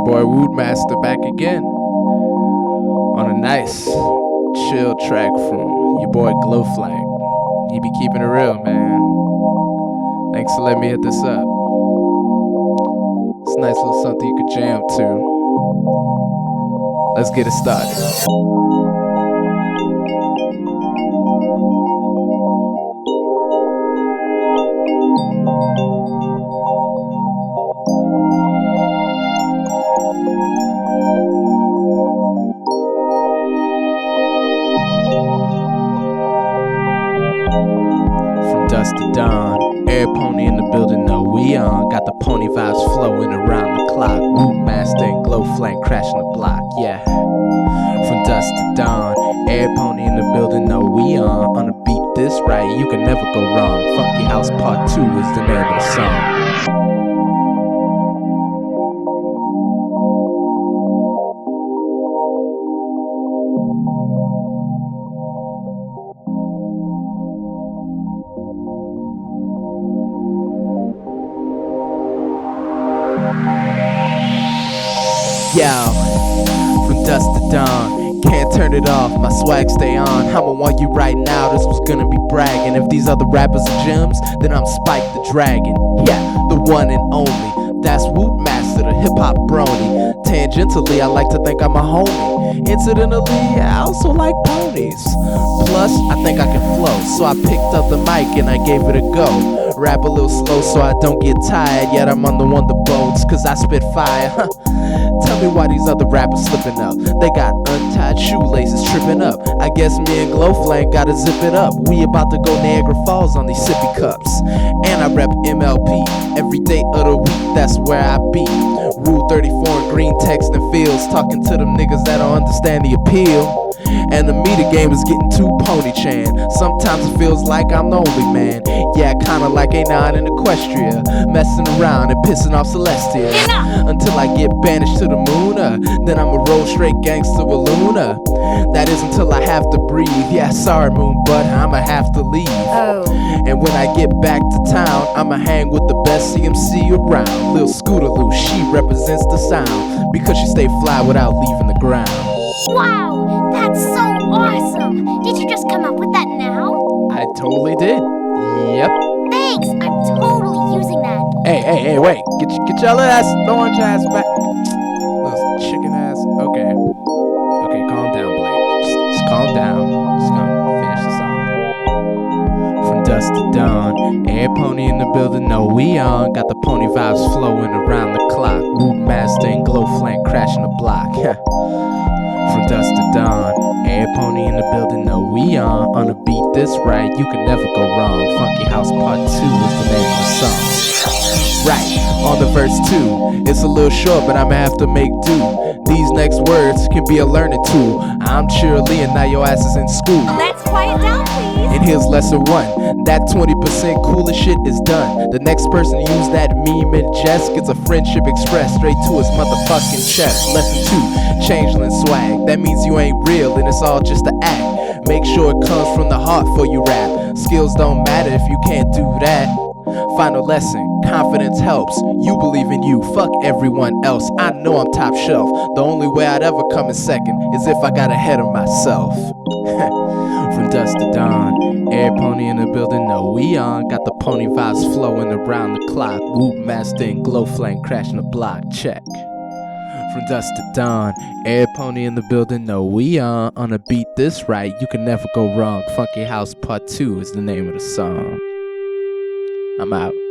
boy Woodmaster back again on a nice chill track from your boy Glowflank. You be keeping it real, man. Thanks for letting me hit this up. It's a nice little something you could jam to. Let's get it started. From dusk to dawn, air pony in the building, no we on. Got the pony vibes flowing around the clock. Woodmaster and Glowflank crashing the block, yeah. From dusk to dawn, air pony in the building, no we on a beat this right, you can never go wrong. Funky House Part 2 is the name of the song. Yo, from dusk to dawn, can't turn it off, my swag stay on. I'ma want you right now, this was gonna be bragging. If these other rappers are gems, then I'm Spike the Dragon. Yeah, the one and only, that's Woodmaster, the hip-hop brony. Tangentially, I like to think I'm a homie. Incidentally, I also like ponies. Plus, I think I can flow, so I picked up the mic and I gave it a go. Rap a little slow so I don't get tired, yet I'm on the wonder boats, cause I spit fire. Tell me why these other rappers slipping up. They got untied shoelaces tripping up. I guess me and Glowflank gotta zip it up. We about to go Niagara Falls on these sippy cups. And I rep MLP every day of the week, that's where I be. Rule 34 in green text and fields, talking to them niggas that don't understand the appeal. And to me the game is getting too pony-chan. Sometimes it feels like I'm the only man. Yeah, kinda like A9 in Equestria, messing around and pissing off Celestia. Until I get banished to the moon, then I'ma roll straight gangsta with Luna. That is until I have to breathe. Yeah, sorry moon, but I'ma have to leave. And when I get back to town, I'ma hang with the best CMC around. Lil Scootaloo, she represents the sound, because she stay fly without leaving the ground. Wow, that's so awesome! Did you just come up with that now? I totally did. Yep. Thanks, I'm totally using that. Hey, wait. Get your little ass, orange ass back. Little chicken ass. Okay, calm down, Blake. Just calm down. Just gonna finish the song. From dusk to dawn, air pony in the building, no we on. Got the pony vibes flowing around the clock. Woodmaster and Glowflank crashing the block. From dusk to dawn, air pony in the building, no we on a beat this right, you can never go wrong. Funky House Part 2 is the name of the song. Right, on the verse 2, it's a little short but I'ma have to make do. These next words can be a learning tool. I'm cheerily and now your ass is in school. Let's quiet down, please. And here's lesson 1, that 20% coolest shit is done. The next person to use that meme in jest gets a friendship express straight to his motherfucking chest. Lesson 2, changeling swag, that means you ain't real and it's all just an act. Make sure it comes from the heart before you rap. Skills don't matter if you can't do that. Final lesson, confidence helps. You believe in you, fuck everyone else. I know I'm top shelf. The only way I'd ever come in second is if I got ahead of myself. From dusk to dawn, air pony in the building, no we on. Got the pony vibes flowing around the clock. Woodmaster and Glowflank crashing the block, check. From dusk to dawn, air pony in the building, no we on a beat this right, you can never go wrong. Funky House Part 2 is the name of the song. I'm out.